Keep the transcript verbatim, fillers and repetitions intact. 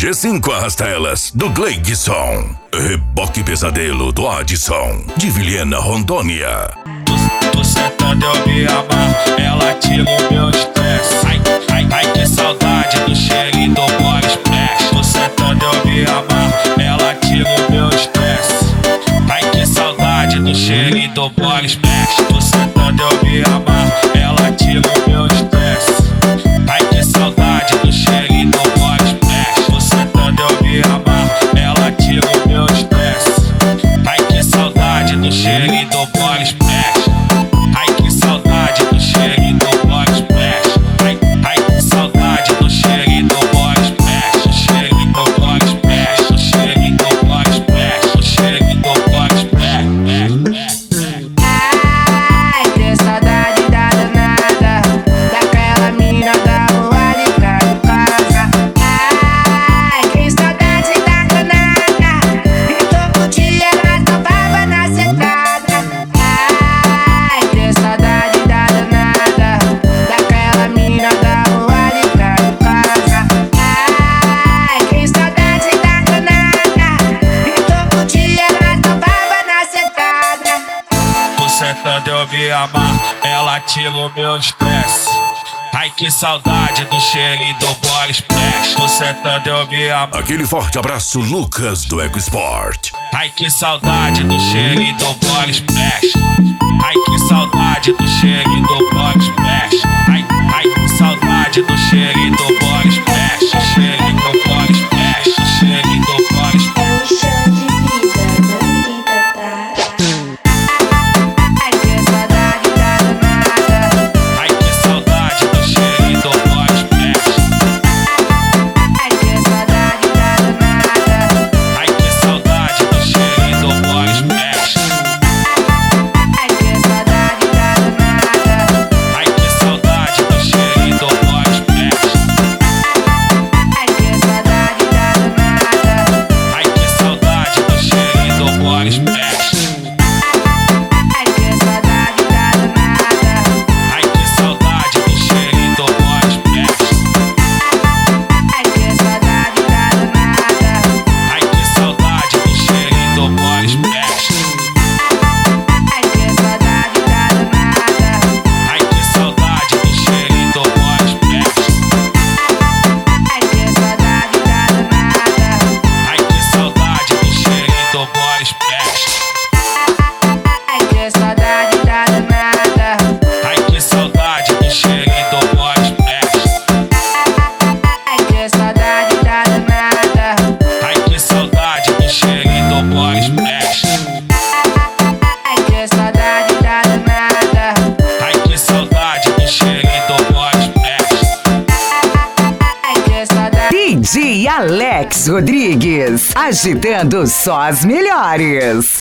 G cinco arrasta elas, do Gleidson. Reboque Pesadelo, do Adson, de Vilhena, Rondônia. Tô sentando, eu me amar, ela tira o meu estresse. Ai, ai, ai, que saudade do cheirinho do Body Splash. Tô sentando, eu me amar, ela tira o meu estresse. Ai, que saudade do cheirinho do Body Splash. Tô sentando, eu me amar, ela tira o meu estresse. Ai, que saudade do cheirinho do Body Splash. Tô sentando, eu me amar, ela tira o meu estresse. Ai, que saudade do cheirinho do Body Splash. Ai, que saudade do cheirinho do Body Splash. Ai, ai, que saudade do cheirinho do Body Splash. O cheirinho do Body Splash. O cheirinho do Body Splash. O cheirinho do Body Splash. Ai, que saudade da danada, daquela mina da rua de cá de casa. Ai, que saudade da danada, e todo dia ela topava na sentada. Ai, que saudade da danada, daquela mina da rua de cá de casa. Ai, que saudade da danada, e todo dia ela topava na sentada. Tô sentando, eu me amar, ela tira o meu estresse. Ai, que saudade do cheirinho do Body Splash. Tô sentando, eu me amar. Aquele forte abraço, Lucas, do EcoSport. Ai, que saudade do cheirinho do Body Splash. Ai, que saudade do cheirinho do Body Splash. Ai, ai, que saudade do cheirinho do Body Splash. O cheirinho do Body Splash. O cheirinho do Body Splash. É um chão de vida na vida, tá? Ai, que saudade da danada, Ai, que saudade do cheirinho do Body Splash. ai, que saudade da danada, Ai, que saudade do cheirinho do Body Splash. ai, que saudade da danada, Ai, que saudade do cheirinho do Body Splash. ai, que saudade da danada, Ai, que saudade do cheirinho do Body Splash. ai, que saudade da danada, Ai, que saudade do cheirinho do Body Splash. ai, que saudade da danada, Ai, que saudade do cheirinho do Body Splash. ai, que saudade da danada, Ai, que saudade do cheirinho do Body Splash. ai, que saudade da danada, Ai, que saudade do cheirinho do Body Splash. ai, que saudade da danada, Ai, que saudade do cheirinho do Body Splash. ai, que saudade da danada, Ai, que saudade do cheirinho do Body Splash. ai, que saudade da danada, Ai, que saudade do cheirinho do Body Splash. ai, que saudade. D J Alex Rodrigues, agitando só as melhores.